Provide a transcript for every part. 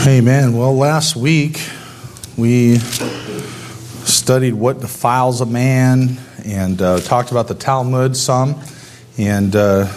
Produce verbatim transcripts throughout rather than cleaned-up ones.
Amen. Well, last week we studied what defiles a man and uh, talked about the Talmud some. And uh,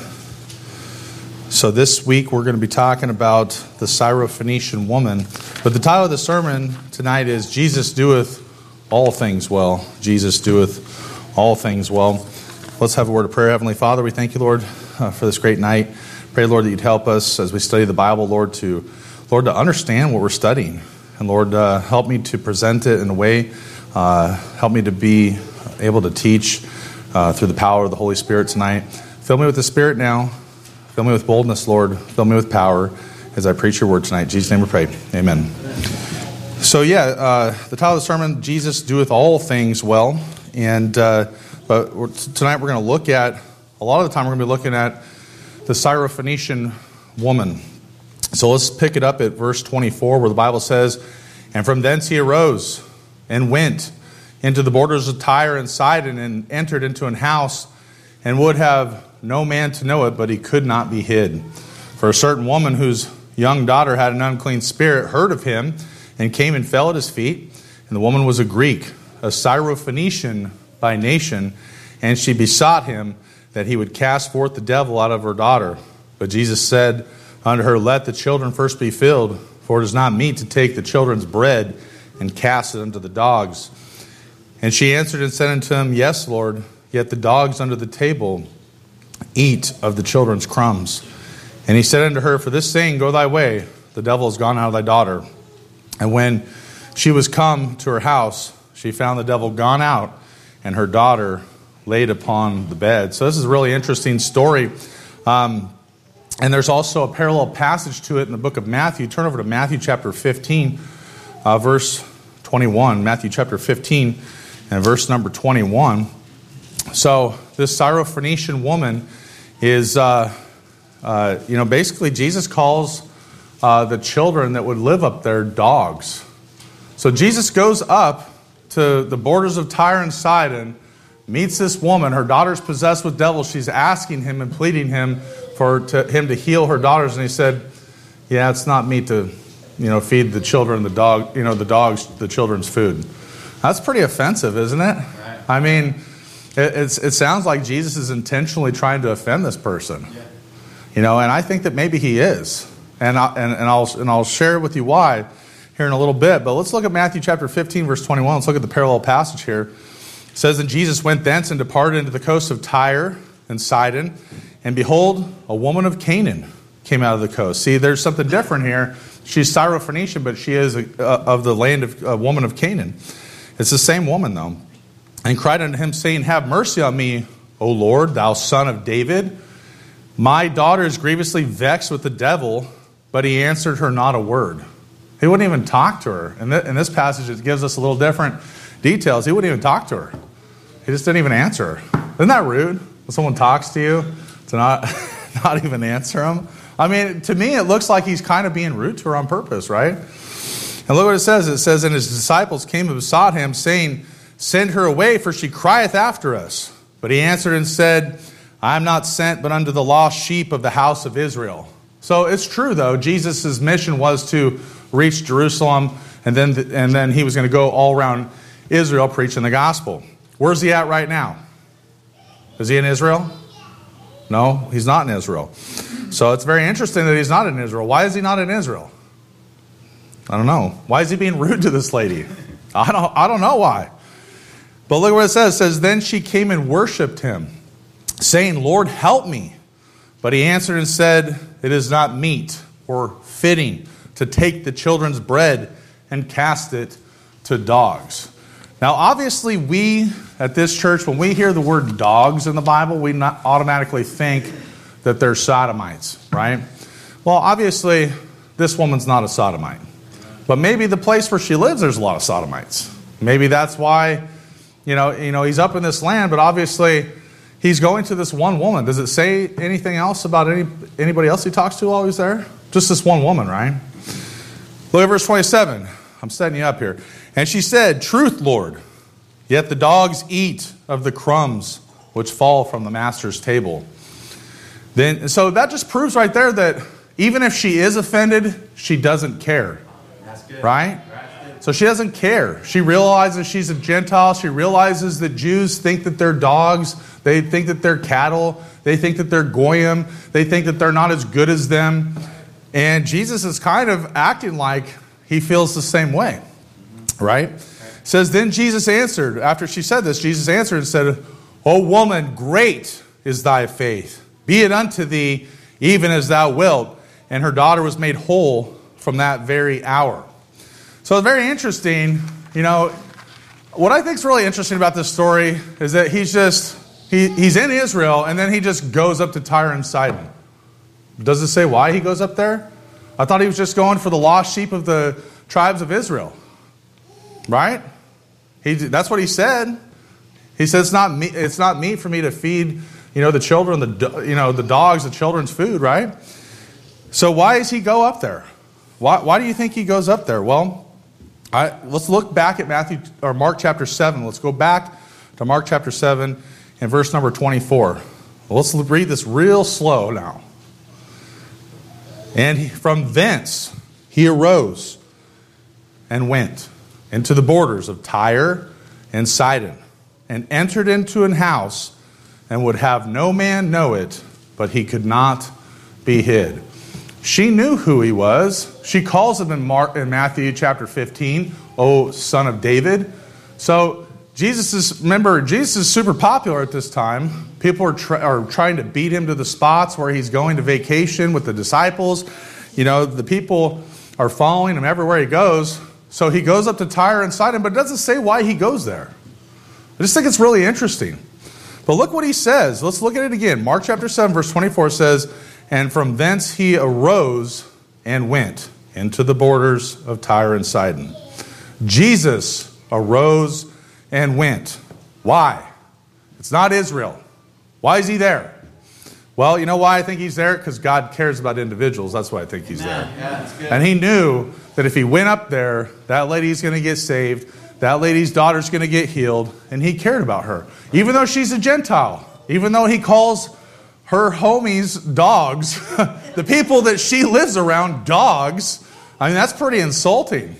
so this week we're going to be talking about the Syrophoenician woman. But the title of the sermon tonight is Jesus Doeth All Things Well. Jesus Doeth All Things Well. Let's have a word of prayer. Heavenly Father, we thank you, Lord, uh, for this great night. Pray, Lord, that you'd help us as we study the Bible, Lord, to Lord, to understand what we're studying. And Lord, uh, help me to present it in a way, uh, help me to be able to teach uh, through the power of the Holy Spirit tonight. Fill me with the Spirit now. Fill me with boldness, Lord. Fill me with power as I preach your word tonight. In Jesus' name we pray. Amen. So yeah, uh, the title of the sermon, Jesus Doeth All Things Well. And uh, but we're, tonight we're going to look at, a lot of the time we're going to be looking at the Syrophoenician woman. So let's pick it up at verse twenty-four where the Bible says, "And from thence he arose and went into the borders of Tyre and Sidon and entered into an house and would have no man to know it, but he could not be hid. For a certain woman whose young daughter had an unclean spirit heard of him and came and fell at his feet. And the woman was a Greek, a Syrophoenician by nation, and she besought him that he would cast forth the devil out of her daughter. But Jesus said unto her, Let the children first be filled, for it is not meet to take the children's bread and cast it unto the dogs. And she answered and said unto him, Yes, Lord, yet the dogs under the table eat of the children's crumbs. And he said unto her, For this saying, go thy way, the devil is gone out of thy daughter. And when she was come to her house, she found the devil gone out, and her daughter laid upon the bed." So this is a really interesting story. Um, and there's also a parallel passage to it in the book of Matthew. Turn over to Matthew chapter fifteen, uh, verse twenty-one. Matthew chapter fifteen and verse number twenty-one. So this Syrophoenician woman is, uh, uh, you know, basically Jesus calls uh, the children that would live up there dogs. So Jesus goes up to the borders of Tyre and Sidon, meets this woman. Her daughter's possessed with devils. She's asking him and pleading him for to, him to heal her daughters. And he said, yeah, it's not me to, you know, feed the children, the dog, you know, the dogs, the children's food. That's pretty offensive, isn't it? Right. I mean, it, it's, it sounds like Jesus is intentionally trying to offend this person. Yeah. You know, and I think that maybe he is. And, I, and, and, I'll, and I'll share with you why here in a little bit. But let's look at Matthew chapter fifteen, verse twenty-one. Let's look at the parallel passage here. It says, And Jesus went thence and departed into the coast of Tyre and Sidon. And behold, a woman of Canaan came out of the coast. See, there's something different here. She's Syrophoenician, but she is a, uh, of the land of a woman of Canaan. It's the same woman, though. And cried unto him, saying, Have mercy on me, O Lord, thou son of David. My daughter is grievously vexed with the devil. But he answered her not a word. He wouldn't even talk to her. In, th- in this passage, it gives us a little different details. He wouldn't even talk to her. He just didn't even answer her. Isn't that rude? When someone talks to you, to not, not even answer them? I mean, to me, it looks like he's kind of being rude to her on purpose, right? And look what it says. It says, And his disciples came and besought him, saying, Send her away, for she crieth after us. But he answered and said, I am not sent but unto the lost sheep of the house of Israel. So it's true, though. Jesus' mission was to reach Jerusalem, and then and then he was going to go all around Israel preaching the gospel. Where's he at right now? Is he in Israel? No, he's not in Israel. So it's very interesting that he's not in Israel. Why is he not in Israel? I don't know. Why is he being rude to this lady? I don't, I don't know why. But look what it says. It says, Then she came and worshipped him, saying, Lord, help me. But he answered and said, It is not meet or fitting to take the children's bread and cast it to dogs. Now, obviously, we at this church, when we hear the word dogs in the Bible, we not automatically think that they're sodomites, right? Well, obviously, this woman's not a sodomite. But maybe the place where she lives, there's a lot of sodomites. Maybe that's why, you know, you know, he's up in this land, but obviously he's going to this one woman. Does it say anything else about any anybody else he talks to while he's there? Just this one woman, right? Look at verse twenty-seven. I'm setting you up here. And she said, Truth, Lord, yet the dogs eat of the crumbs which fall from the master's table. Then, so that just proves right there that even if she is offended, she doesn't care. right? So she doesn't care. She realizes she's a Gentile. She realizes that Jews think that they're dogs. They think that they're cattle. They think that they're goyim. They think that they're not as good as them. And Jesus is kind of acting like he feels the same way, right? It says, then Jesus answered. After she said this, Jesus answered and said, O woman, great is thy faith. Be it unto thee even as thou wilt. And her daughter was made whole from that very hour. So it's very interesting. You know, what I think is really interesting about this story is that he's just, he, he's in Israel, and then he just goes up to Tyre and Sidon. Does it say why he goes up there? I thought he was just going for the lost sheep of the tribes of Israel. Right? He, that's what he said. He said, it's not, me, it's not meat for me to feed, you know, the children, the, you know, the dogs, the children's food, right? So why does he go up there? Why, why do you think he goes up there? Well, I, let's look back at Matthew or Mark chapter seven. Let's go back to Mark chapter seven and verse number twenty-four. Well, let's read this real slow now. And he, from thence he arose and went into the borders of Tyre and Sidon, and entered into an house, and would have no man know it, but he could not be hid. She knew who he was. She calls him in, Mark, in Matthew chapter fifteen, O son of David. So Jesus is, remember, Jesus is super popular at this time. People are, try, are trying to beat him to the spots where he's going to vacation with the disciples. You know, the people are following him everywhere he goes. So he goes up to Tyre and Sidon, but it doesn't say why he goes there. I just think it's really interesting. But look what he says. Let's look at it again. Mark chapter seven, verse twenty-four says, and from thence he arose and went into the borders of Tyre and Sidon. Jesus arose and went. Why? It's not Israel. Why is he there? Well, you know why I think he's there? Because God cares about individuals. That's why I think he's there. Yeah, that's good. And he knew that if he went up there, that lady's going to get saved. That lady's daughter's going to get healed. And he cared about her. Even though she's a Gentile. Even though he calls her homies dogs. The people that she lives around, dogs. I mean, that's pretty insulting.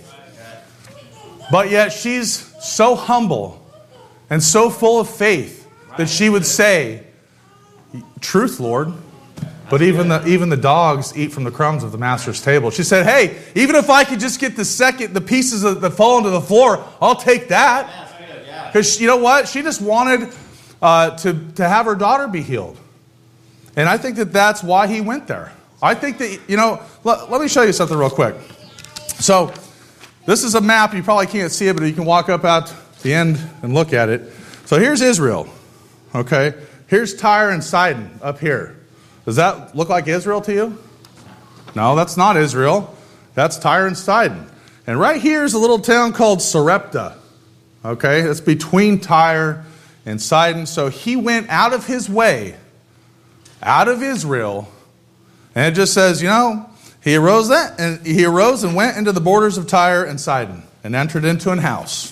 But yet she's so humble and so full of faith that she would say, truth, Lord. But even the even the dogs eat from the crumbs of the master's table. She said, hey, even if I could just get the second, the pieces that, that fall into the floor, I'll take that. Because you know what? She just wanted uh, to, to have her daughter be healed. And I think that that's why he went there. I think that, you know, let, let me show you something real quick. So this is a map. You probably can't see it, but you can walk up at the end and look at it. So here's Israel. Okay. Here's Tyre and Sidon up here. Does that look like Israel to you? No, that's not Israel. That's Tyre and Sidon. And right here is a little town called Sarepta. Okay, that's between Tyre and Sidon. So he went out of his way, out of Israel, and it just says, you know, he arose that and he arose and went into the borders of Tyre and Sidon and entered into an house.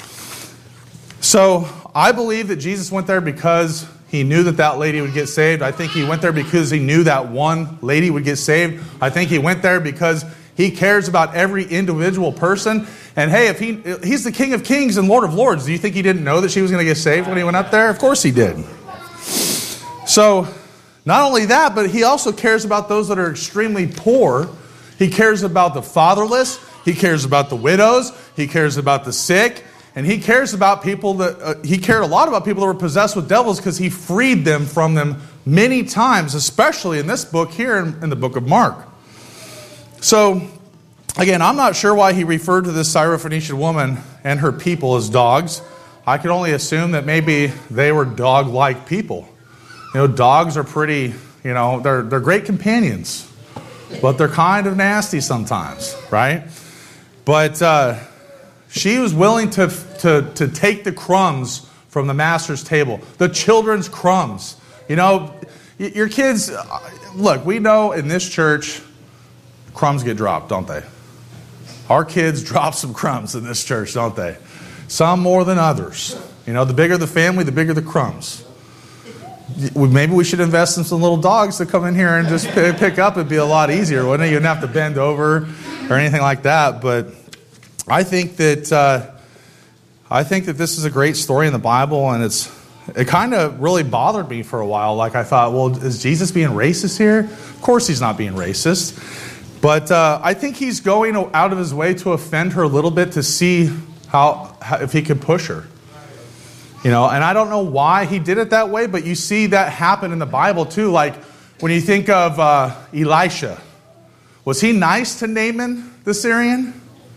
So I believe that Jesus went there because he knew that that lady would get saved. I think he went there because he knew that one lady would get saved. I think he went there because he cares about every individual person. And hey, if he he's the King of Kings and Lord of Lords, do you think he didn't know that she was going to get saved when he went up there? Of course he did. So not only that, but he also cares about those that are extremely poor. He cares about the fatherless. He cares about the widows. He cares about the sick. And he cares about people that, uh, he cared a lot about people that were possessed with devils because he freed them from them many times, especially in this book here in, in the book of Mark. So, again, I'm not sure why he referred to this Syrophoenician woman and her people as dogs. I could only assume that maybe they were dog-like people. You know, dogs are pretty, you know, they're, they're great companions, but they're kind of nasty sometimes, right? But, uh, she was willing to, to, to take the crumbs from the master's table. The children's crumbs. You know, your kids, look, we know in this church, crumbs get dropped, don't they? Our kids drop some crumbs in this church, don't they? Some more than others. You know, the bigger the family, the bigger the crumbs. Maybe we should invest in some little dogs to come in here and just pick up. It'd be a lot easier, wouldn't it? You wouldn't have to bend over or anything like that, but I think that uh, I think that this is a great story in the Bible, and it's it kind of really bothered me for a while. Like I thought, well, is Jesus being racist here? Of course he's not being racist. But uh, I think he's going out of his way to offend her a little bit to see how, how if he could push her. You know, and I don't know why he did it that way, but you see that happen in the Bible too. Like when you think of uh, Elisha, was he nice to Naaman the Syrian?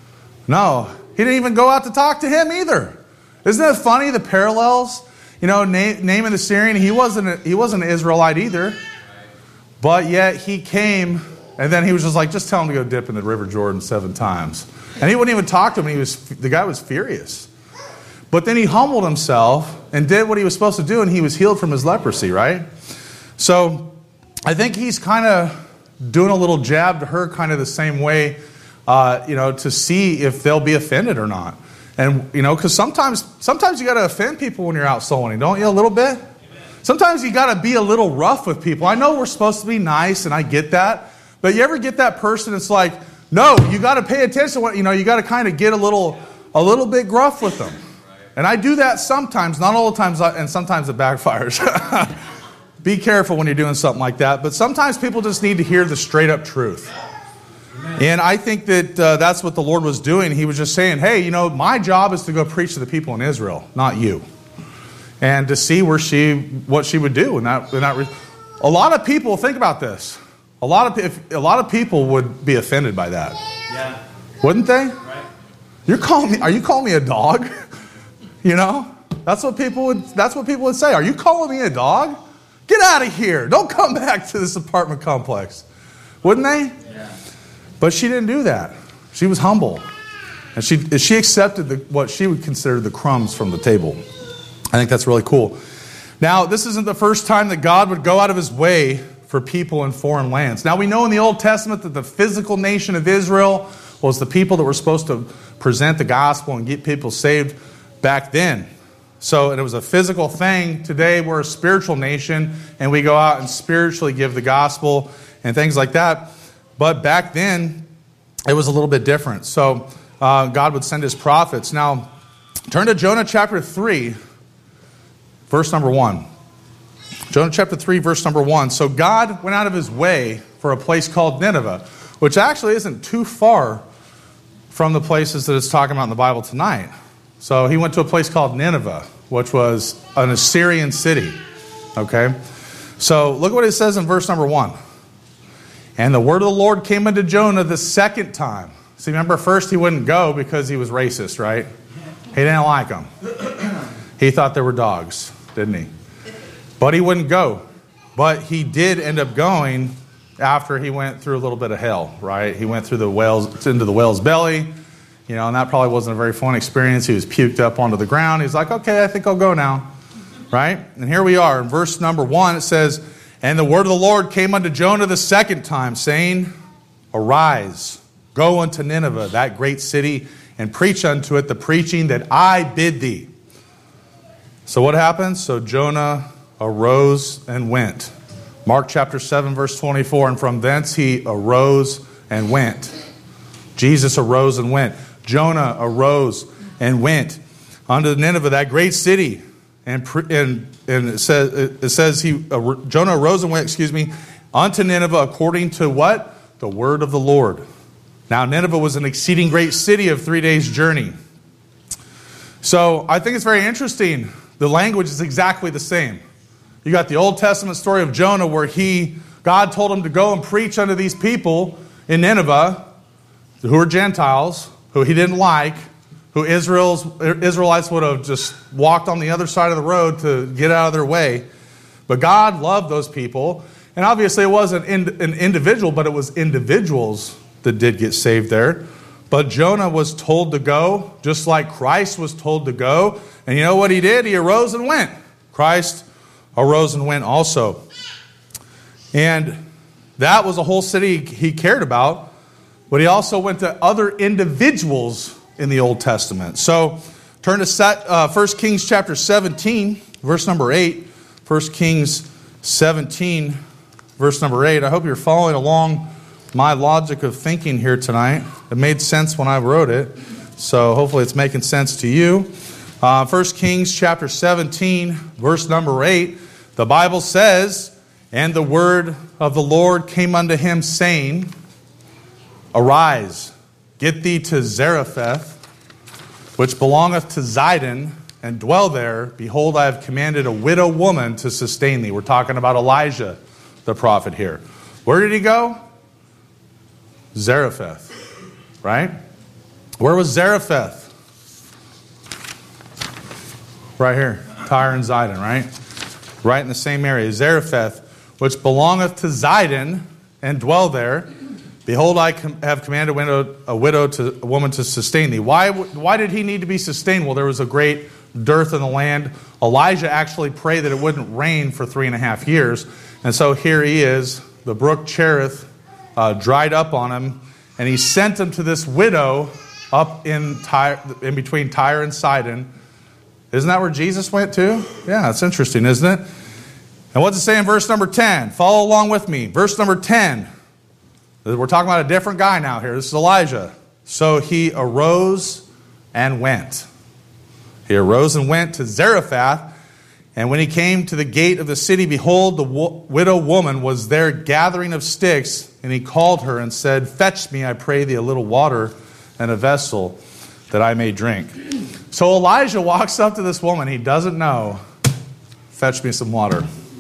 No, he didn't even go out to talk to him either. Isn't it funny, the parallels? You know, Na- Naaman the Syrian, he wasn't a, he wasn't an Israelite either, but yet he came, and then he was just like, just tell him to go dip in the River Jordan seven times, and he wouldn't even talk to him. He was the guy was furious. But then he humbled himself and did what he was supposed to do, and he was healed from his leprosy, right? So I think he's kind of doing a little jab to her kind of the same way, uh, you know, to see if they'll be offended or not. And, you know, because sometimes sometimes you got to offend people when you're out soul winning, don't you, a little bit? Sometimes you got to be a little rough with people. I know we're supposed to be nice, and I get that. But you ever get that person that's like, no, you got to pay attention to what, you know, you got to kind of get a little, a little bit gruff with them. And I do that sometimes, not all the times, and sometimes it backfires. Be careful when you're doing something like that. But sometimes people just need to hear the straight up truth. Amen. And I think that uh, that's what the Lord was doing. He was just saying, hey, you know, my job is to go preach to the people in Israel, not you. And to see where she, what she would do. And that, and that re- a lot of people, think about this. A lot of if, a lot of people would be offended by that. Yeah. Wouldn't they? Right. You're calling me, are you calling me a dog? You know, that's what people would. That's what people would say. Are you calling me a dog? Get out of here! Don't come back to this apartment complex. Wouldn't they? Yeah. But she didn't do that. She was humble, and she she accepted the, what she would consider the crumbs from the table. I think that's really cool. Now, this isn't the first time that God would go out of his way for people in foreign lands. Now, we know in the Old Testament that the physical nation of Israel was the people that were supposed to present the gospel and get people saved back then. So and it was a physical thing. Today we're a spiritual nation, and we go out and spiritually give the gospel and things like that. But back then, it was a little bit different. So uh, God would send his prophets. Now, turn to Jonah chapter three, verse number one. Jonah chapter three, verse number one. So God went out of his way for a place called Nineveh, which actually isn't too far from the places that it's talking about in the Bible tonight. So he went to a place called Nineveh, which was an Assyrian city. Okay? So look what it says in verse number one. And the word of the Lord came unto Jonah the second time. See, remember, first he wouldn't go because he was racist, right? He didn't like them. He thought they were dogs, didn't he? But he wouldn't go. But he did end up going after he went through a little bit of hell, right? He went through the whale's, into the whale's belly. You know, and that probably wasn't a very fun experience. He was puked up onto the ground. He's like, okay, I think I'll go now. Right? And here we are. In verse number one, it says, and the word of the Lord came unto Jonah the second time, saying, arise, go unto Nineveh, that great city, and preach unto it the preaching that I bid thee. So what happens? So Jonah arose and went. Mark chapter seven, verse twenty-four, and from thence he arose and went. Jesus arose and went. Jonah arose and went unto Nineveh, that great city, and and and it says it says he uh, Jonah arose and went, excuse me, unto Nineveh according to what? The word of the Lord. Now Nineveh was an exceeding great city of three days' journey. So I think it's very interesting. The language is exactly the same. You got the Old Testament story of Jonah where he God told him to go and preach unto these people in Nineveh, who are Gentiles, who he didn't like, who Israel's Israelites would have just walked on the other side of the road to get out of their way. But God loved those people. And obviously it wasn't an individual, but it was individuals that did get saved there. But Jonah was told to go, just like Christ was told to go. And you know what he did? He arose and went. Christ arose and went also. And that was a whole city he cared about. But he also went to other individuals in the Old Testament. So turn to set, uh, First Kings chapter seventeen, verse number eight. First Kings seventeen, verse number eight. I hope you're following along my logic of thinking here tonight. It made sense when I wrote it. So hopefully it's making sense to you. Uh, First Kings chapter seventeen, verse number eight, the Bible says, "And the word of the Lord came unto him, saying, Arise, get thee to Zarephath, which belongeth to Zidon, and dwell there. Behold, I have commanded a widow woman to sustain thee." We're talking about Elijah, the prophet here. Where did he go? Zarephath, right? Where was Zarephath? Right here, Tyre and Zidon, right? Right in the same area. Zarephath, which belongeth to Zidon, and dwell there. Behold, I com- have commanded a widow, a widow to a woman to sustain thee. Why, why did he need to be sustained? Well, there was a great dearth in the land. Elijah actually prayed that it wouldn't rain for three and a half years. And so here he is. The brook Cherith uh, dried up on him, and he sent him to this widow up in Tyre, in between Tyre and Sidon. Isn't that where Jesus went to? Yeah, it's interesting, isn't it? And what's it say in verse number ten? Follow along with me. Verse number ten. We're talking about a different guy now here. This is Elijah. So he arose and went. He arose and went to Zarephath. And when he came to the gate of the city, behold, the wo- widow woman was there gathering of sticks. And he called her and said, Fetch me, I pray thee, a little water and a vessel that I may drink. So Elijah walks up to this woman he doesn't know. Fetch me some water.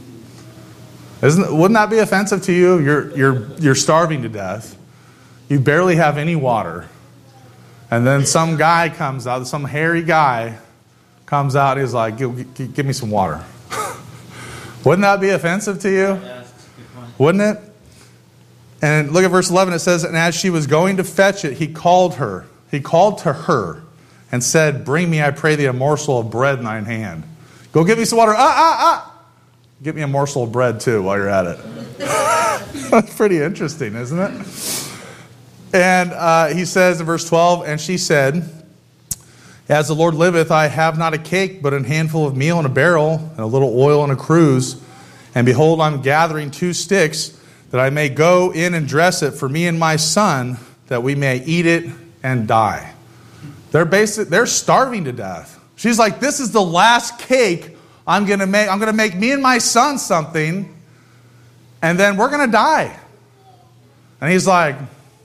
Isn't, wouldn't that be offensive to you? You're, you're, you're starving to death. You barely have any water. And then some guy comes out, some hairy guy comes out and he's like, give, give, give me some water. Wouldn't that be offensive to you? Yeah, that's a good point. Wouldn't it? And look at verse eleven. It says, and as she was going to fetch it, he called her. He called to her and said, Bring me, I pray thee, a morsel of bread in thine hand. Go get me some water. Ah, ah, ah. Get me a morsel of bread, too, while you're at it. That's pretty interesting, isn't it? And uh, he says in verse twelve, and she said, As the Lord liveth, I have not a cake, but a handful of meal in a barrel, and a little oil in a cruse. And behold, I'm gathering two sticks, that I may go in and dress it for me and my son, that we may eat it and die. They're basic, they're starving to death. She's like, this is the last cake I'm going to make. I'm going to make me and my son something, and then we're going to die. And he's like,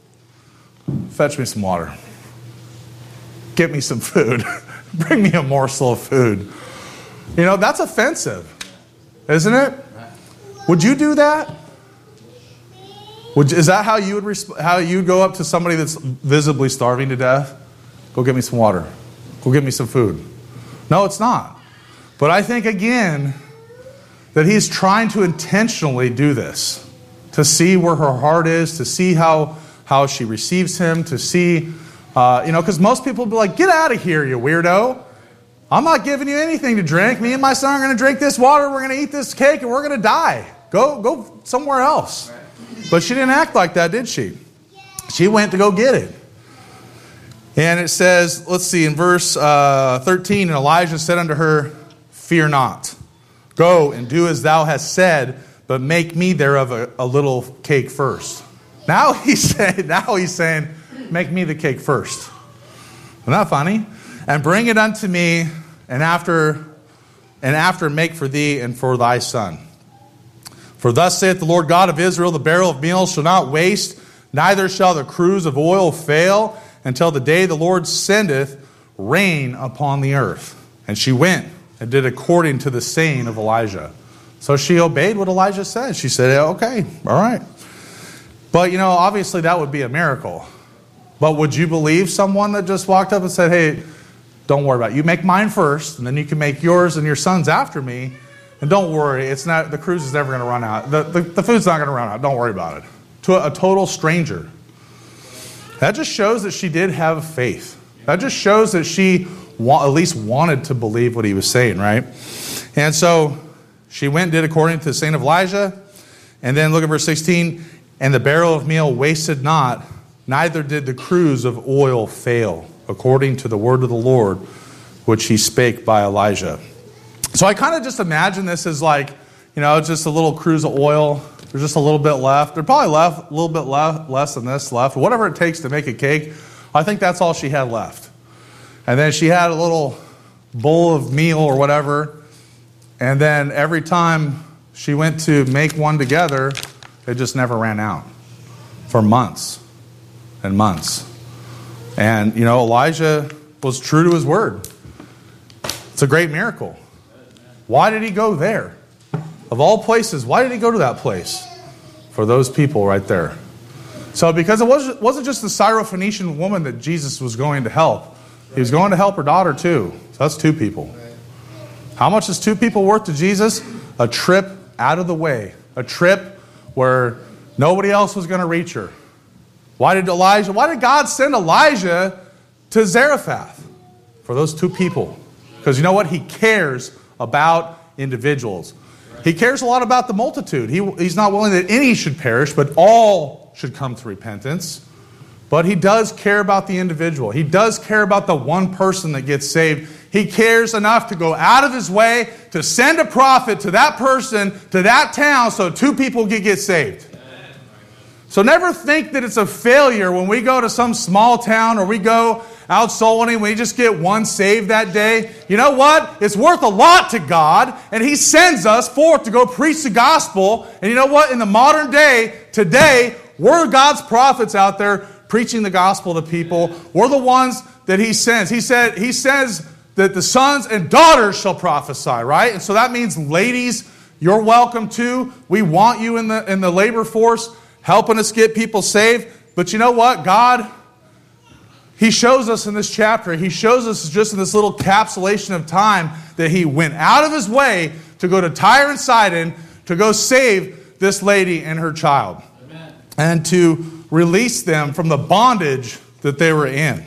fetch me some water. Get me some food. Bring me a morsel of food. You know, that's offensive, isn't it? Would you do that? Would, is that how you would resp- how you go up to somebody that's visibly starving to death? Go get me some water. Go get me some food. No, it's not. But I think, again, that he's trying to intentionally do this, to see where her heart is, to see how, how she receives him, to see, uh, you know, because most people will be like, get out of here, you weirdo. I'm not giving you anything to drink. Me and my son are going to drink this water, we're going to eat this cake, and we're going to die. Go, go somewhere else. But she didn't act like that, did she? She went to go get it. And it says, let's see, in verse uh, thirteen, and Elijah said unto her, Fear not. Go and do as thou hast said, but make me thereof a, a little cake first. Now he's saying, now he's saying, make me the cake first. Isn't that funny? And bring it unto me, and after, and after make for thee and for thy son. For thus saith the Lord God of Israel, the barrel of meal shall not waste, neither shall the cruse of oil fail, until the day the Lord sendeth rain upon the earth. And she went and did according to the saying of Elijah. So she obeyed what Elijah said. She said, okay, all right. But, you know, obviously that would be a miracle. But would you believe someone that just walked up and said, hey, don't worry about it. You make mine first, and then you can make yours and your son's after me. And don't worry, it's not the cruise is never going to run out. The, the, the food's not going to run out. Don't worry about it. To a, a total stranger. That just shows that she did have faith. That just shows that she wa- at least wanted to believe what he was saying, right? And so she went and did according to the saying of Elijah. And then look at verse sixteen. And the barrel of meal wasted not, neither did the cruse of oil fail, according to the word of the Lord, which he spake by Elijah. So I kind of just imagine this as like, you know, just a little cruse of oil. There's just a little bit left. There's probably left a little bit left, less than this left. Whatever it takes to make a cake, I think that's all she had left. And then she had a little bowl of meal or whatever. And then every time she went to make one together, it just never ran out for months and months. And, you know, Elijah was true to his word. It's a great miracle. Why did he go there? Of all places, why did he go to that place? For those people right there. So because it wasn't, wasn't just the Syrophoenician woman that Jesus was going to help. He was going to help her daughter too. So that's two people. How much is two people worth to Jesus? A trip out of the way. A trip where nobody else was going to reach her. Why did Elijah, why did God send Elijah to Zarephath? For those two people. Because you know what? He cares about individuals. He cares a lot about the multitude. He, he's not willing that any should perish, but all should come to repentance. But he does care about the individual. He does care about the one person that gets saved. He cares enough to go out of his way to send a prophet to that person, to that town, so two people can get saved. So never think that it's a failure when we go to some small town or we go out soul winning, we just get one saved that day. You know what? It's worth a lot to God, and He sends us forth to go preach the gospel. And you know what? In the modern day, today, we're God's prophets out there preaching the gospel to people. We're the ones that He sends. He said, He says that the sons and daughters shall prophesy, right? And so that means, ladies, you're welcome too. We want you in the in the labor force, helping us get people saved. But you know what? God, He shows us in this chapter, He shows us just in this little capsulation of time that He went out of His way to go to Tyre and Sidon to go save this lady and her child. Amen. And to release them from the bondage that they were in.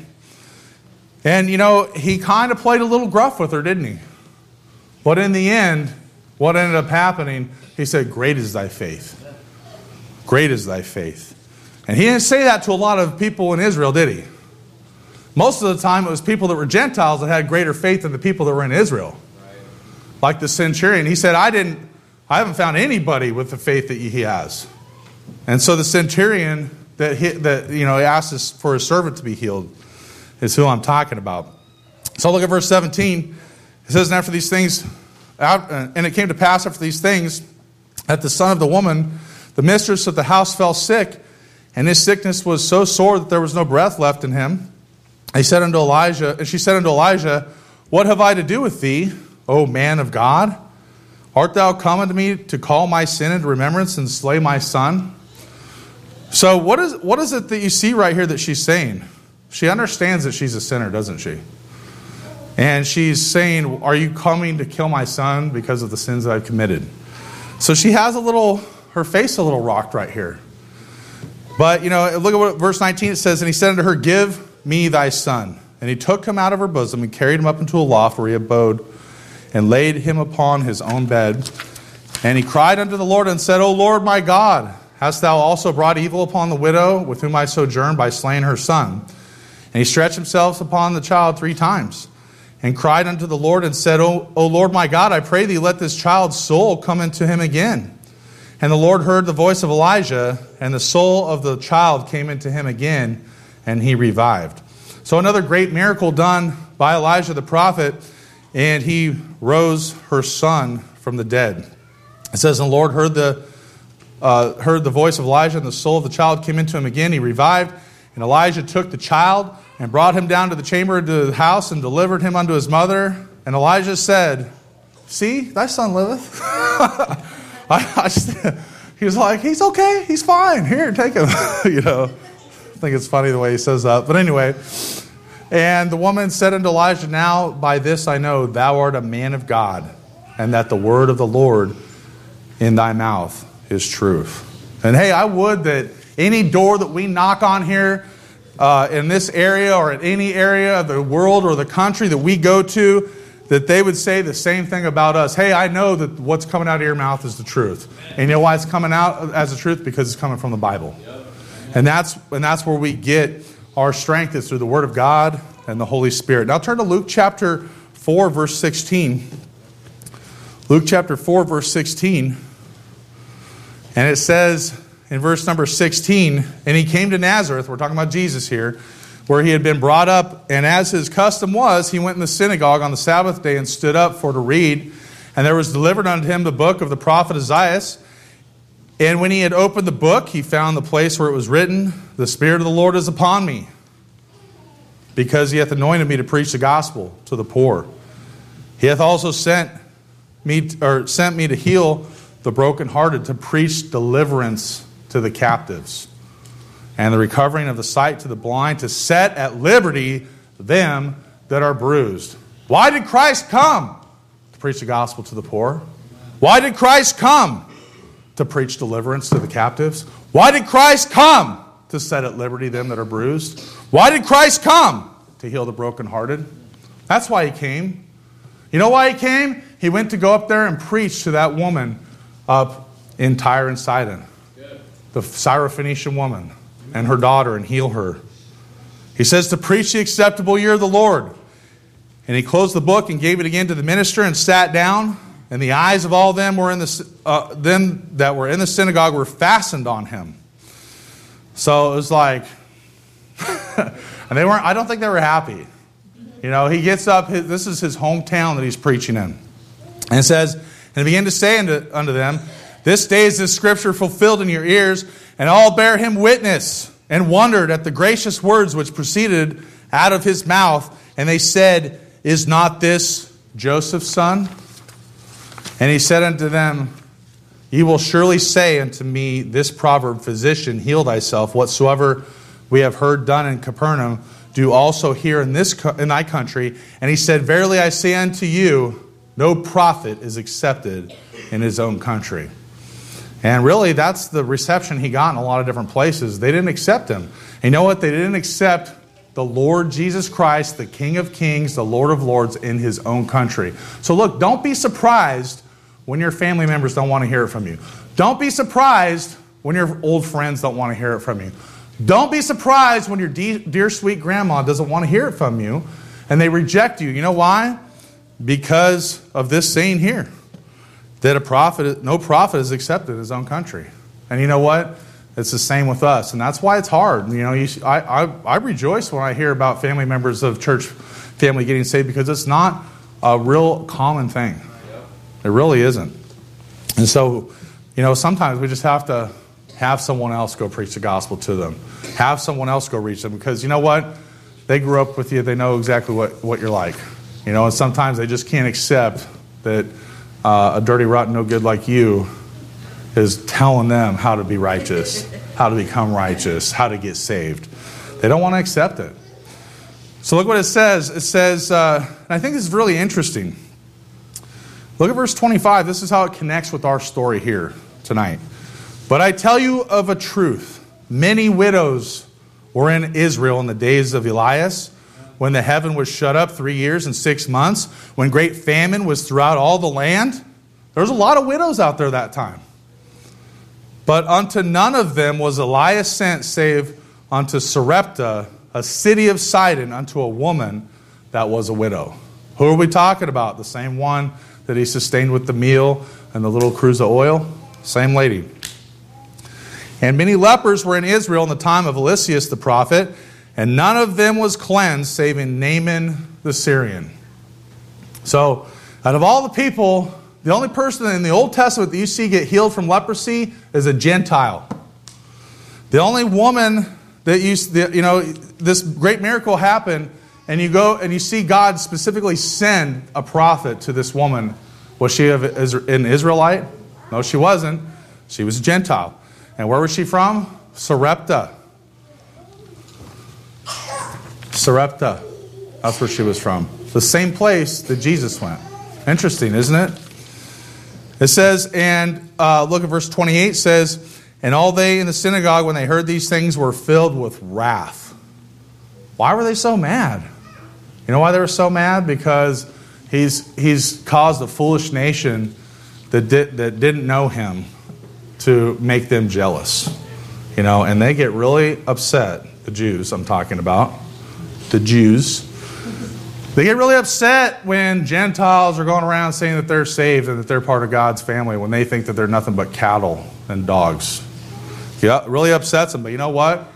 And, you know, He kind of played a little gruff with her, didn't He? But in the end, what ended up happening, He said, great is thy faith. Great is thy faith. And He didn't say that to a lot of people in Israel, did He? Most of the time, it was people that were Gentiles that had greater faith than the people that were in Israel. Right. Like the centurion. He said, I didn't, I haven't found anybody with the faith that he has. And so the centurion that, he, that you know, asked his, for his servant to be healed is who I'm talking about. So look at verse seventeen. It says, and after these things, and it came to pass after these things, that the son of the woman, the mistress of the house, fell sick, and his sickness was so sore that there was no breath left in him. He said unto Elijah, and she said unto Elijah, what have I to do with thee, O man of God? Art thou come unto me to call my sin into remembrance and slay my son? So what is what is it that you see right here that she's saying? She understands that she's a sinner, doesn't she? And she's saying, are you coming to kill my son because of the sins that I've committed? So she has a little, her face a little rocked right here. But, you know, look at what verse nineteen it says, and he said unto her, give me thy son. And he took him out of her bosom and carried him up into a loft where he abode and laid him upon his own bed. And he cried unto the Lord and said, O Lord my God, hast thou also brought evil upon the widow with whom I sojourn by slaying her son? And he stretched himself upon the child three times and cried unto the Lord and said, O, o Lord my God, I pray thee, let this child's soul come into him again. And the Lord heard the voice of Elijah, and the soul of the child came into him again, and he revived. So another great miracle done by Elijah the prophet, and he rose her son from the dead. It says, and the Lord heard the uh, heard the voice of Elijah, and the soul of the child came into him again. He revived, and Elijah took the child and brought him down to the chamber of the house and delivered him unto his mother. And Elijah said, see, thy son liveth. I, I just, he was like, he's okay, he's fine. Here, take him. you know. I think it's funny the way he says that. But anyway, and the woman said unto Elijah, now by this I know thou art a man of God, and that the word of the Lord in thy mouth is truth. And hey, I would that any door that we knock on here uh, in this area or in any area of the world or the country that we go to, that they would say the same thing about us. Hey, I know that what's coming out of your mouth is the truth. And you know why it's coming out as the truth? Because it's coming from the Bible. And that's and that's where we get our strength, is through the Word of God and the Holy Spirit. Now turn to Luke chapter four, verse sixteen. Luke chapter four, verse sixteen. And it says in verse number sixteen, and he came to Nazareth, we're talking about Jesus here, where he had been brought up, and as his custom was, he went in the synagogue on the Sabbath day and stood up for to read. And there was delivered unto him the book of the prophet Isaiah. And when he had opened the book, he found the place where it was written, The Spirit of the Lord is upon me, because he hath anointed me to preach the gospel to the poor. He hath also sent me, or sent me to heal the brokenhearted, to preach deliverance to the captives, and the recovering of the sight to the blind, to set at liberty them that are bruised. Why did Christ come? To preach the gospel to the poor. Why did Christ come? To preach deliverance to the captives. Why did Christ come? To set at liberty them that are bruised. Why did Christ come? To heal the brokenhearted. That's why he came. You know why he came? He went to go up there and preach to that woman up in Tyre and Sidon. The Syrophoenician woman and her daughter, and heal her. He says to preach the acceptable year of the Lord. And he closed the book and gave it again to the minister and sat down. And the eyes of all them were in the uh, them that were in the synagogue were fastened on him. So it was like, and they weren't. I don't think they were happy. You know, he gets up. His, this is his hometown that he's preaching in, and it says, and he began to say unto, unto them, This day is this scripture fulfilled in your ears. And all bare him witness, and wondered at the gracious words which proceeded out of his mouth. And they said, Is not this Joseph's son? And he said unto them, Ye will surely say unto me this proverb, Physician, heal thyself. Whatsoever we have heard done in Capernaum, do also here in this in thy country. And he said, Verily I say unto you, no prophet is accepted in his own country. And really, that's the reception he got in a lot of different places. They didn't accept him. And you know what? They didn't accept the Lord Jesus Christ, the King of Kings, the Lord of Lords, in his own country. So look, don't be surprised when your family members don't want to hear it from you. Don't be surprised when your old friends don't want to hear it from you. Don't be surprised when your de- dear sweet grandma doesn't want to hear it from you and they reject you. You know why? Because of this saying here, that a prophet, no prophet is accepted in his own country. And you know what? It's the same with us. And that's why it's hard. You know, you, I, I, I rejoice when I hear about family members of church family getting saved, because it's not a real common thing. It really isn't. And so, you know, sometimes we just have to have someone else go preach the gospel to them. Have someone else go reach them. Because you know what? They grew up with you. They know exactly what, what you're like. You know, and sometimes they just can't accept that uh, a dirty, rotten, no good like you is telling them how to be righteous, how to become righteous, how to get saved. They don't want to accept it. So look what it says. It says, uh, and I think this is really interesting. Look at verse twenty-five. This is how it connects with our story here tonight. But I tell you of a truth, many widows were in Israel in the days of Elias, when the heaven was shut up three years and six months, when great famine was throughout all the land. There was a lot of widows out there that time. But unto none of them was Elias sent, save unto Sarepta, a city of Sidon, unto a woman that was a widow. Who are we talking about? The same one that he sustained with the meal and the little cruse of oil? Same lady. And many lepers were in Israel in the time of Eliseus the prophet, and none of them was cleansed, saving Naaman the Syrian. So, out of all the people, the only person in the Old Testament that you see get healed from leprosy is a Gentile. The only woman that you, you know, this great miracle happened, and you go and you see God specifically send a prophet to this woman. Was she an Israelite? No, she wasn't. She was a Gentile. And where was she from? Sarepta. Sarepta. That's where she was from. The same place that Jesus went. Interesting, isn't it? It says, and uh, look at verse twenty-eight, says, and all they in the synagogue, when they heard these things, were filled with wrath. Why were they so mad? You know why they were so mad? Because he's he's caused a foolish nation that did, that didn't know him to make them jealous. You know, and they get really upset, the Jews I'm talking about, the Jews. They get really upset when Gentiles are going around saying that they're saved and that they're part of God's family when they think that they're nothing but cattle and dogs. Yeah, it really upsets them. But you know what?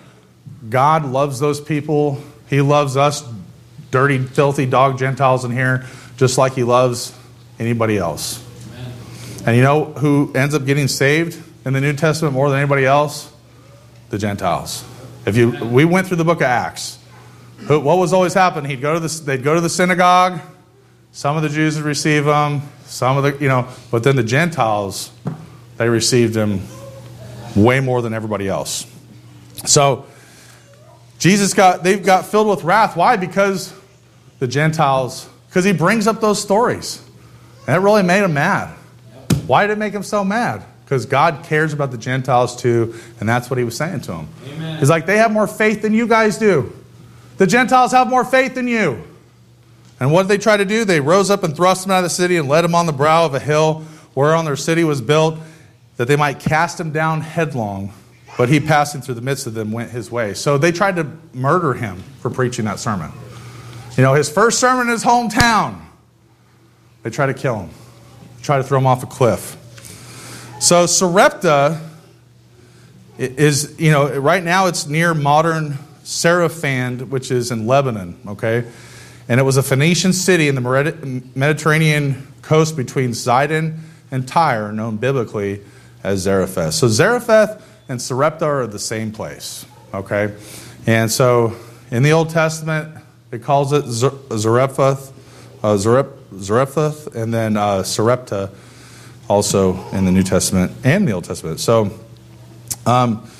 God loves those people. He loves us dirty, filthy dog Gentiles in here just like he loves anybody else. Amen. And you know who ends up getting saved in the New Testament more than anybody else? The Gentiles. If you, we went through the book of Acts. What was always happening? He'd go to the, they'd go to the synagogue. Some of the Jews would receive him. Some of the, you know, but then the Gentiles, they received him way more than everybody else. So Jesus got, they've got filled with wrath. Why? Because the Gentiles, because he brings up those stories. And it really made him mad. Why did it make him so mad? Because God cares about the Gentiles too, and that's what he was saying to them. Amen. He's like, they have more faith than you guys do. The Gentiles have more faith than you. And what did they try to do? They rose up and thrust him out of the city and led him on the brow of a hill whereon their city was built, that they might cast him down headlong. But he, passing through the midst of them, went his way. So they tried to murder him for preaching that sermon. You know, his first sermon in his hometown. They tried to kill him. Try to throw him off a cliff. So Sarepta is, you know, right now it's near modern Seraphand, which is in Lebanon, okay? And it was a Phoenician city in the Mediterranean coast between Sidon and Tyre, known biblically as Zarephath. So Zarephath and Sarepta are the same place, okay? And so in the Old Testament, it calls it Zarephath, uh, Zarep, Zarephath, and then uh, Sarepta also in the New Testament and the Old Testament. So, um,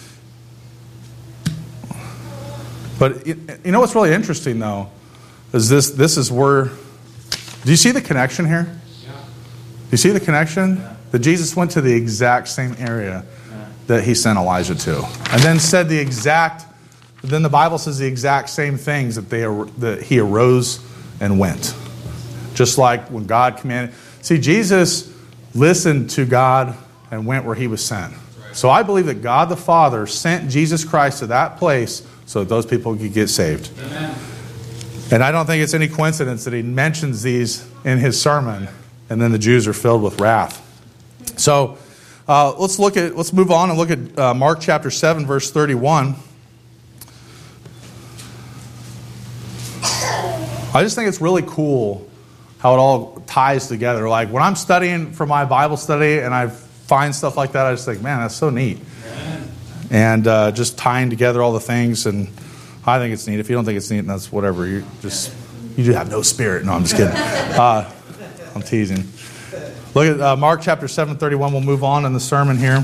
but you know what's really interesting though is this. This is where. Do you see the connection here? Yeah. Do you see the connection? Yeah. That Jesus went to the exact same area yeah. that he sent Elijah to, and then said the exact. Then the Bible says the exact same things that they that he arose and went, just like when God commanded. See, Jesus listened to God and went where he was sent. So I believe that God the Father sent Jesus Christ to that place so that those people could get saved. Amen. And I don't think it's any coincidence that he mentions these in his sermon, and then the Jews are filled with wrath. So uh, let's look at let's move on and look at uh, Mark chapter seven, verse thirty-one. I just think it's really cool how it all ties together. Like when I'm studying for my Bible study and I find stuff like that, I just think, man, that's so neat. Amen. And uh, just tying together all the things, and I think it's neat. If you don't think it's neat, that's whatever. You just you just have no spirit. No, I'm just kidding. Uh, I'm teasing. Look at uh, Mark chapter seven, thirty-one. We'll move on in the sermon here.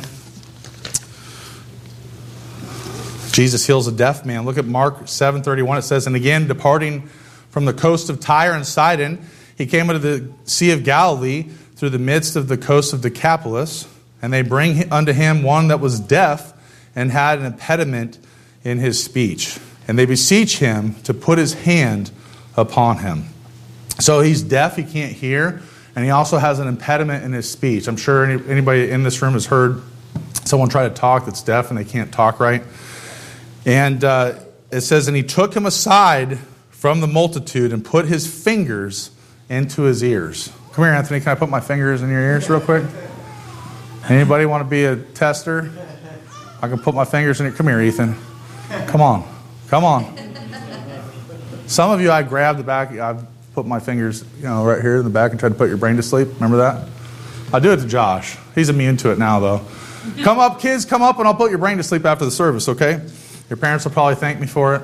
Jesus heals a deaf man. Look at Mark seven, thirty-one. It says, and again, departing from the coast of Tyre and Sidon, he came into the Sea of Galilee through the midst of the coast of Decapolis, and they bring unto him one that was deaf and had an impediment in his speech. And they beseech him to put his hand upon him. So he's deaf, he can't hear, and he also has an impediment in his speech. I'm sure any, anybody in this room has heard someone try to talk that's deaf and they can't talk right. And uh, it says, and he took him aside from the multitude and put his fingers into his ears. Come here, Anthony. Can I put my fingers in your ears real quick? Anybody want to be a tester? I can put my fingers in it. Come here, Ethan. Come on. Come on. Some of you, I grabbed the back. I've put my fingers, you know, right here in the back and tried to put your brain to sleep. Remember that? I do it to Josh. He's immune to it now, though. Come up, kids. Come up, and I'll put your brain to sleep after the service, okay? Your parents will probably thank me for it.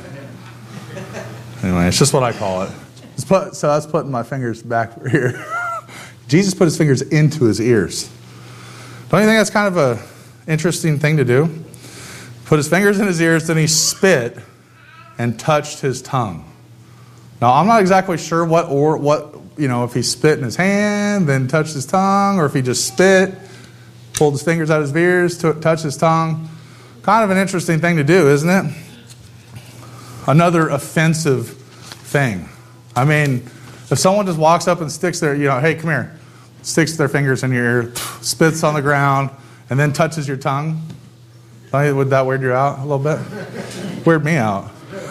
Anyway, it's just what I call it. Put, so that's putting my fingers back here. Jesus put his fingers into his ears. Don't you think that's kind of a interesting thing to do? Put his fingers in his ears, then he spit and touched his tongue. Now, I'm not exactly sure what or what you know if he spit in his hand, then touched his tongue, or if he just spit, pulled his fingers out of his ears, t- touched his tongue. Kind of an interesting thing to do, isn't it? Another offensive thing. I mean, if someone just walks up and sticks their, you know, hey, come here, sticks their fingers in your ear, spits on the ground, and then touches your tongue, would that weird you out a little bit? Weird me out.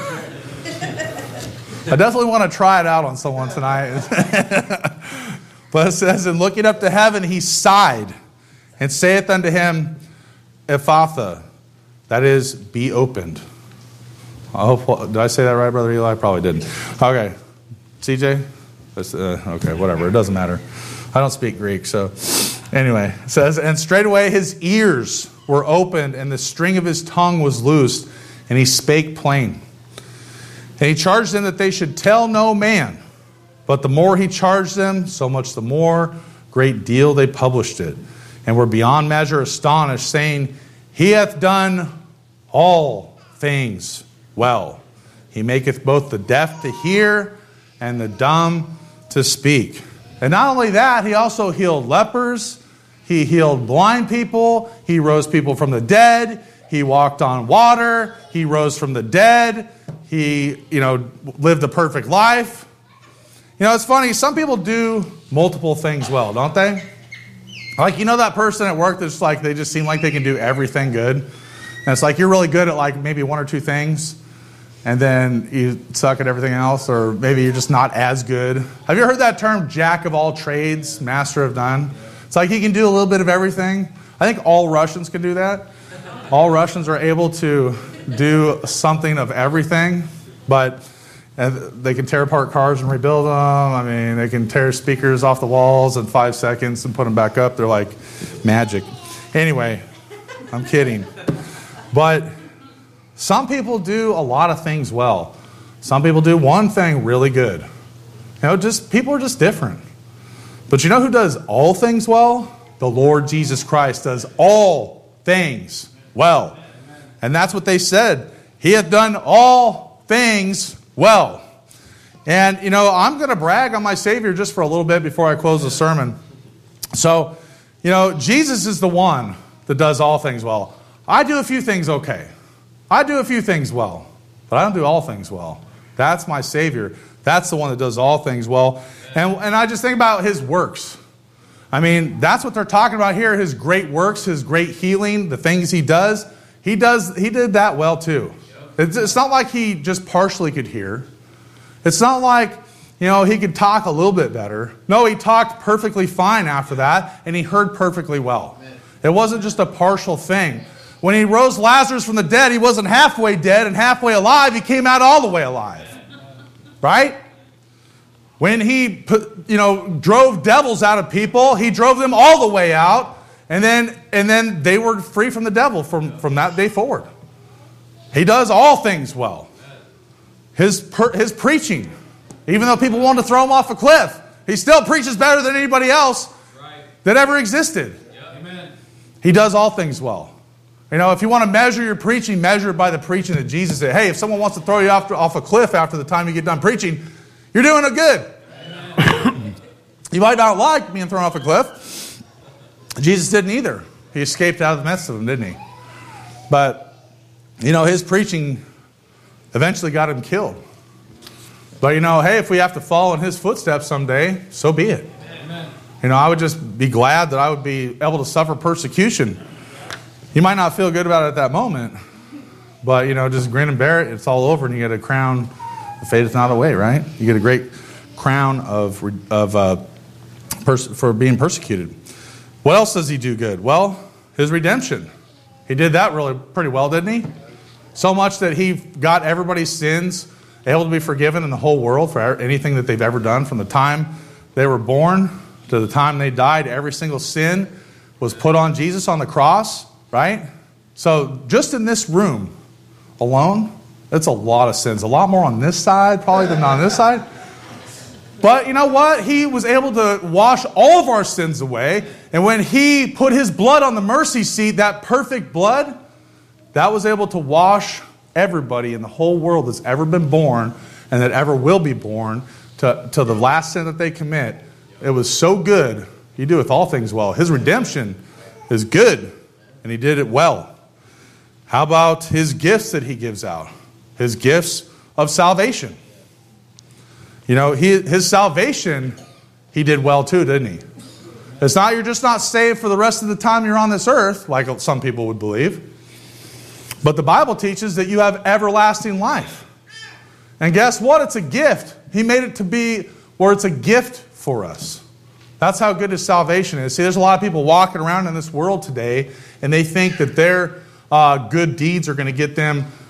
I definitely want to try it out on someone tonight. But it says, and looking up to heaven, he sighed and saith unto him, Ephphatha, that is, be opened. I hope, did I say that right, Brother Eli? I probably didn't. Okay. C J? That's, uh, okay, whatever. It doesn't matter. I don't speak Greek, so anyway. It says, and straightway his ears were opened, and the string of his tongue was loosed, and he spake plain. And he charged them that they should tell no man. But the more he charged them, so much the more great deal they published it, and were beyond measure astonished, saying, He hath done all things well. He maketh both the deaf to hear and the dumb to speak. And not only that, he also healed lepers. He healed blind people. He rose people from the dead. He walked on water. He rose from the dead. He, you know, lived a perfect life. You know, it's funny. Some people do multiple things well, don't they? Like, you know that person at work that's like, they just seem like they can do everything good. And it's like, you're really good at like maybe one or two things, and then you suck at everything else, or maybe you're just not as good. Have you heard that term, jack of all trades, master of none? It's like he can do a little bit of everything. I think all Russians can do that. All Russians are able to do something of everything, but they can tear apart cars and rebuild them. I mean, they can tear speakers off the walls in five seconds and put them back up. They're like magic. Anyway, I'm kidding. But some people do a lot of things well. Some people do one thing really good. You know, just people are just different. But you know who does all things well? The Lord Jesus Christ does all things well. And that's what they said. He hath done all things well. And, you know, I'm going to brag on my Savior just for a little bit before I close the sermon. So, you know, Jesus is the one that does all things well. I do a few things okay. I do a few things well, but I don't do all things well. That's my Savior. That's the one that does all things well. And, and I just think about his works. I mean, that's what they're talking about here, his great works, his great healing, the things he does. He does. He did that well too. It's, it's not like he just partially could hear. It's not like, you know, he could talk a little bit better. No, he talked perfectly fine after that, and he heard perfectly well. It wasn't just a partial thing. When he rose Lazarus from the dead, he wasn't halfway dead and halfway alive. He came out all the way alive. Right? When he, you know, drove devils out of people, he drove them all the way out, and then and then they were free from the devil from, from that day forward. He does all things well. His per, his preaching, even though people want to throw him off a cliff, he still preaches better than anybody else that ever existed. Amen. He does all things well. You know, if you want to measure your preaching, measure it by the preaching that Jesus did. Hey, if someone wants to throw you off, off a cliff after the time you get done preaching, you're doing it good. You might not like being thrown off a cliff. Jesus didn't either. He escaped out of the midst of them, didn't he? But, you know, his preaching eventually got him killed. But, you know, hey, if we have to follow in his footsteps someday, so be it. Amen. You know, I would just be glad that I would be able to suffer persecution. You might not feel good about it at that moment, but, you know, just grin and bear it. It's all over, and you get a crown of fadeth not away, right? You get a great crown of of uh, pers- for being persecuted. What else does he do good? Well, his redemption. He did that really pretty well, didn't he? So much that he got everybody's sins able to be forgiven in the whole world for anything that they've ever done from the time they were born to the time they died. Every single sin was put on Jesus on the cross, right? So just in this room alone, that's a lot of sins. A lot more on this side probably than on this side. But you know what? He was able to wash all of our sins away. And when he put his blood on the mercy seat, that perfect blood, that was able to wash everybody in the whole world that's ever been born and that ever will be born to, to the last sin that they commit. It was so good. He doeth all things well. His redemption is good, and he did it well. How about his gifts that he gives out? His gifts of salvation. You know, he, his salvation, he did well too, didn't he? It's not, you're just not saved for the rest of the time you're on this earth, like some people would believe. But the Bible teaches that you have everlasting life. And guess what? It's a gift. He made it to be where it's a gift for us. That's how good his salvation is. See, there's a lot of people walking around in this world today, and they think that their uh, good deeds are going to get them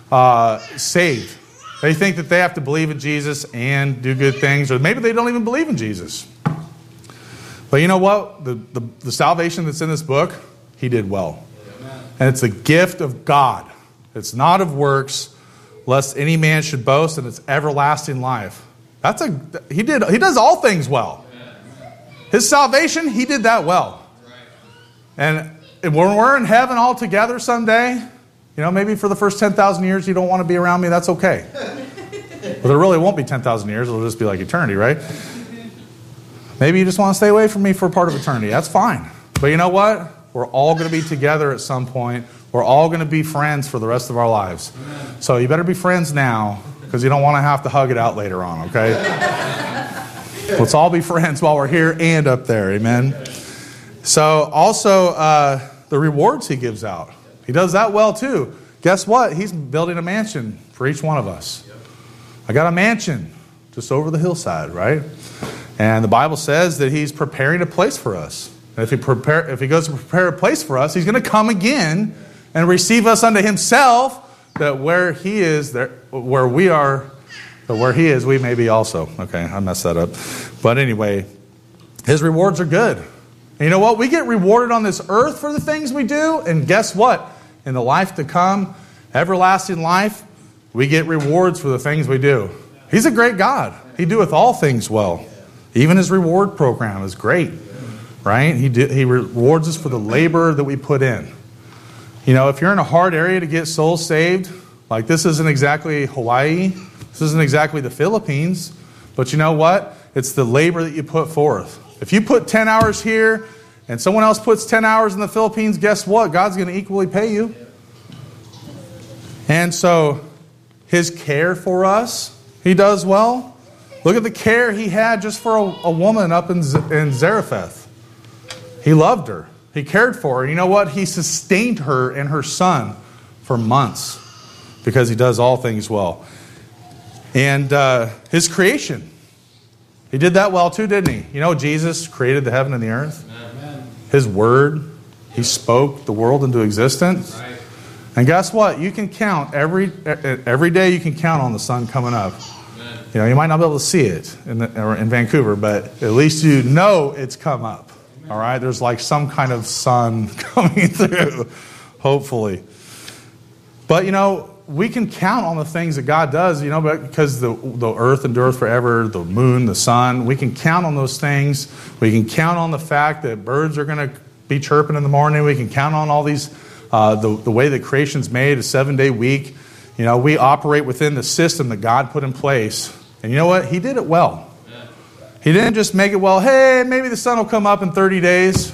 uh, saved. They think that they have to believe in Jesus and do good things, or maybe they don't even believe in Jesus. But you know what? The, the, the salvation that's in this book, he did well. Amen. And it's a gift of God. It's not of works, lest any man should boast, and it's everlasting life. That's a he did he does all things well. His salvation, he did that well. And when we're in heaven all together someday, you know, maybe for the first ten thousand years you don't want to be around me, that's okay. But there really won't be ten thousand years, it'll just be like eternity, right? Maybe you just want to stay away from me for a part of eternity, that's fine. But you know what? We're all going to be together at some point. We're all going to be friends for the rest of our lives. Amen. So you better be friends now, because you don't want to have to hug it out later on, okay? Let's all be friends while we're here and up there, amen? So also, uh, the rewards he gives out. He does that well too. Guess what? He's building a mansion for each one of us. I got a mansion just over the hillside, right? And the Bible says that he's preparing a place for us. And if he prepare, if he goes to prepare a place for us, he's going to come again and receive us unto himself, that where he is, there, where we are, that where he is, we may be also. Okay, I messed that up. But anyway, his rewards are good. And you know what? We get rewarded on this earth for the things we do. And guess what? In the life to come, everlasting life, we get rewards for the things we do. He's a great God. He doeth all things well. Even his reward program is great. Right? He do, he rewards us for the labor that we put in. You know, if you're in a hard area to get souls saved, like this isn't exactly Hawaii, this isn't exactly the Philippines, but you know what? It's the labor that you put forth. If you put ten hours here and someone else puts ten hours in the Philippines, guess what? God's going to equally pay you. And so his care for us, he does well. Look at the care he had just for a, a woman up in, in Zarephath. He loved her. He cared for her. You know what? He sustained her and her son for months because he does all things well. And uh, his creation. He did that well too, didn't he? You know, Jesus created the heaven and the earth. Amen. His word, he spoke the world into existence. Right. And guess what? You can count every every day you can count on the sun coming up. Amen. You know, you might not be able to see it in, the, or in Vancouver, but at least you know it's come up. All right, there's like some kind of sun coming through, hopefully. But, you know, we can count on the things that God does, you know, because the, the earth endureth forever, the moon, the sun. We can count on those things. We can count on the fact that birds are going to be chirping in the morning. We can count on all these, uh, the, the way that creation's made, a seven-day week. You know, we operate within the system that God put in place. And you know what? He did it well. He didn't just make it, well, hey, maybe the sun will come up in thirty days.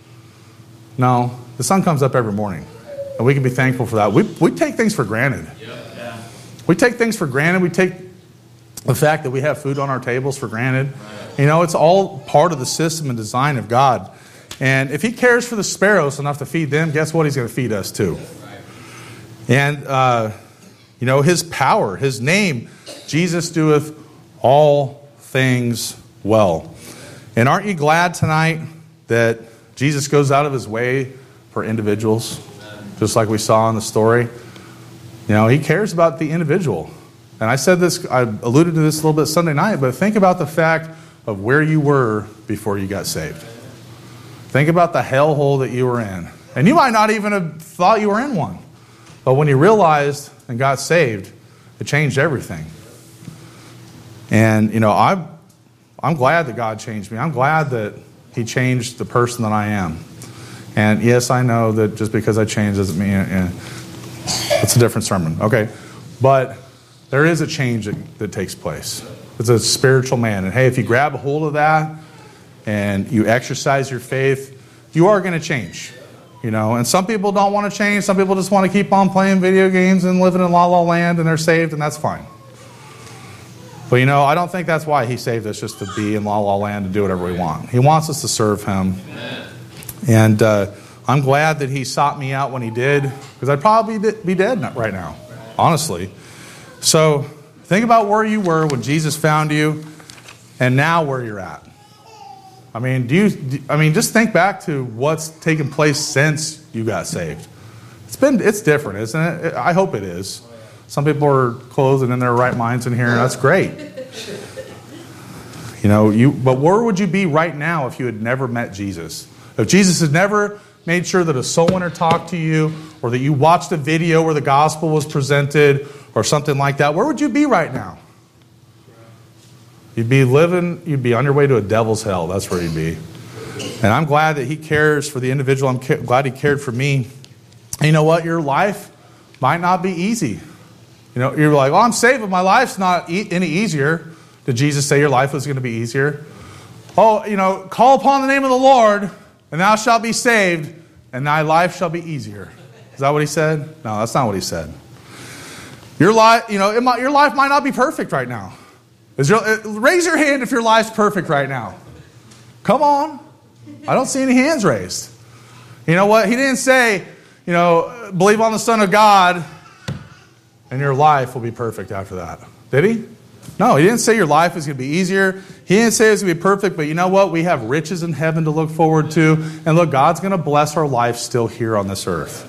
No, the sun comes up every morning. And we can be thankful for that. We we take things for granted. Yeah. We take things for granted. We take the fact that we have food on our tables for granted. Right. You know, it's all part of the system and design of God. And if he cares for the sparrows enough to feed them, guess what? He's going to feed us too. Right. And, uh, you know, his power, his name, Jesus doeth all things well. And aren't you glad tonight that Jesus goes out of his way for individuals? Amen. Just like we saw in the story. You know, he cares about the individual. And I said this, I alluded to this a little bit Sunday night, but think about the fact of where you were before you got saved. Think about the hellhole that you were in. And you might not even have thought you were in one. But when you realized and got saved, it changed everything. And, you know, I'm I'm glad that God changed me. I'm glad that he changed the person that I am. And yes, I know that just because I changed doesn't mean, uh, it's a different sermon, okay? But there is a change that, that takes place. It's a spiritual man. And hey, if you grab a hold of that and you exercise your faith, you are going to change. You know, and some people don't want to change. Some people just want to keep on playing video games and living in La La Land and they're saved, and that's fine. But, you know, I don't think that's why he saved us, just to be in La La Land and do whatever we want. He wants us to serve him. Amen. And uh, I'm glad that he sought me out when he did, because I'd probably be dead right now, honestly. So think about where you were when Jesus found you and now where you're at. I mean, do you? I mean, just think back to what's taken place since you got saved. It's been, it's different, isn't it? I hope it is. Some people are clothed and in their right minds in here, and that's great. You know, you. But where would you be right now if you had never met Jesus? If Jesus had never made sure that a soul winner talked to you, or that you watched a video where the gospel was presented, or something like that, where would you be right now? You'd be living, you'd be on your way to a devil's hell. That's where you'd be. And I'm glad that he cares for the individual. I'm ca- glad he cared for me. And you know what? Your life might not be easy. You know, you're like, oh, I'm saved, but my life's not e- any easier. Did Jesus say your life was going to be easier? Oh, you know, call upon the name of the Lord, and thou shalt be saved, and thy life shall be easier. Is that what he said? No, that's not what he said. Your life, you know, it might, your life might not be perfect right now. Is your, raise your hand if your life's perfect right now. Come on. I don't see any hands raised. You know what? He didn't say, you know, believe on the Son of God and your life will be perfect after that. Did he? No, he didn't say your life is going to be easier. He didn't say it was going to be perfect, but you know what? We have riches in heaven to look forward to. And look, God's going to bless our life still here on this earth.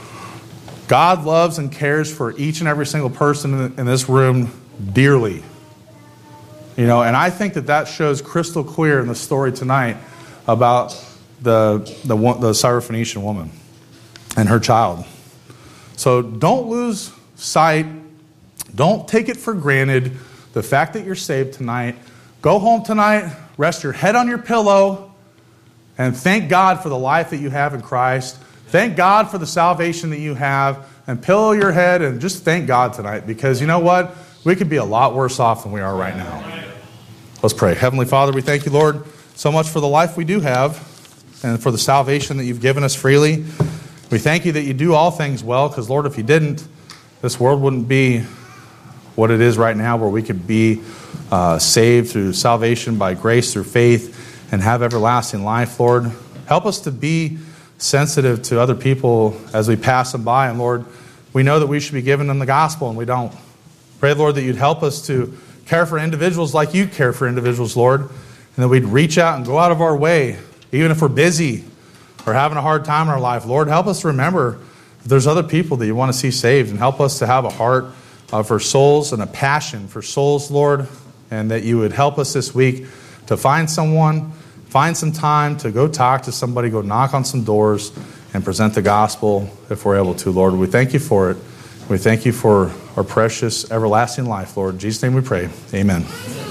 God loves and cares for each and every single person in this room dearly. You know, and I think that that shows crystal clear in the story tonight about the the, the Syrophoenician woman and her child. So don't lose sight. Don't take it for granted, the fact that you're saved tonight. Go home tonight, rest your head on your pillow, and thank God for the life that you have in Christ. Thank God for the salvation that you have, and pillow your head and just thank God tonight, because you know what? We could be a lot worse off than we are right now. Let's pray. Heavenly Father, we thank you, Lord, so much for the life we do have and for the salvation that you've given us freely. We thank you that you do all things well, because, Lord, if you didn't, this world wouldn't be what it is right now, where we could be uh, saved through salvation by grace, through faith, and have everlasting life, Lord. Help us to be sensitive to other people as we pass them by. And, Lord, we know that we should be giving them the gospel, and we don't. Pray, Lord, that you'd help us to care for individuals like you care for individuals, Lord, and that we'd reach out and go out of our way, even if we're busy or having a hard time in our life. Lord, help us to remember that there's other people that you want to see saved, and help us to have a heart uh, for souls and a passion for souls, Lord, and that you would help us this week to find someone, find some time to go talk to somebody, go knock on some doors, and present the gospel if we're able to, Lord. We thank you for it. We thank you for our precious, everlasting life, Lord. In Jesus' name we pray. Amen.